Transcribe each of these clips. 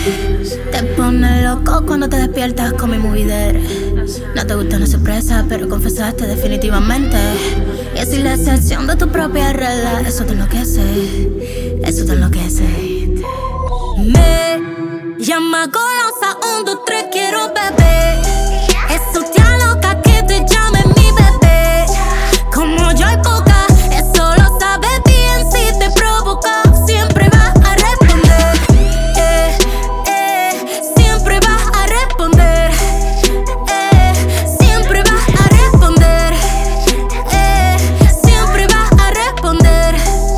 Te pone loco cuando te despiertas con mi movidera. No te gusta una sorpresa, pero confesaste definitivamente. Y así la excepción de tu propia regla. Eso te enloquece, eso te enloquece. Me llama golosa, 1, 2, 3, quiero beber. Eso te aloca que te llame mi bebé. Como yo hay poca, eso lo sabes bien. Si te provoca, siempre vas a responder. Siempre vas a responder. Siempre vas a responder. Siempre vas a responder.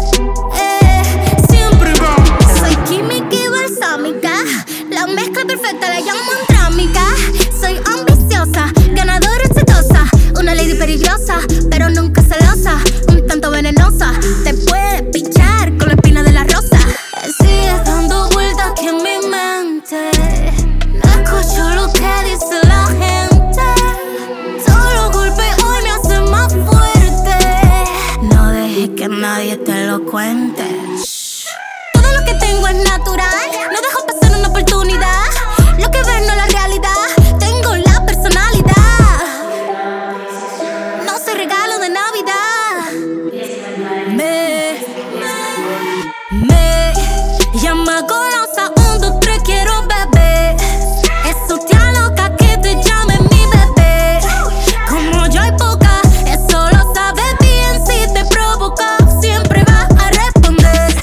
Siempre vas. Soy química y balsámica, la mezcla perfecta la llamo antrámica. Soy ambiciosa, ganadora exitosa, una lady peligrosa, pero nunca celosa, un tanto venenosa. Te puede pinchar con la espina de la rosa. Sigues dando vueltas aquí en mi mente. No escucho lo que dice la gente. Solo golpe hoy me hace más fuerte. No dejes que nadie te lo cuente. Todo lo que tengo es natural, no dejo pasar una oportunidad. Lo que ves no es la realidad, tengo la personalidad. No soy regalo de Navidad. Me llama golosa, 1, 2, 3, quiero beber. Eso te aloca que te llame mi bebé. Como yo hay poca, eso lo sabes bien. Si te provoca, siempre vas a responder.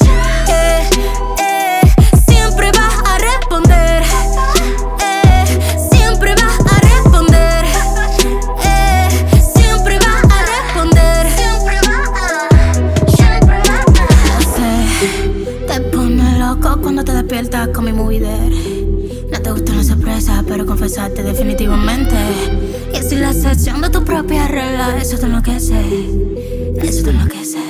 Siempre vas a responder. Siempre vas a responder. Siempre vas a responder. Siempre vas a. Lo sé, te pone loco cuando te despiertas con mi movidera. No te gusta una sorpresa, pero confesaste definitivamente. Y así la excepción de tu propia regla. Eso te enloquece, eso te enloquece.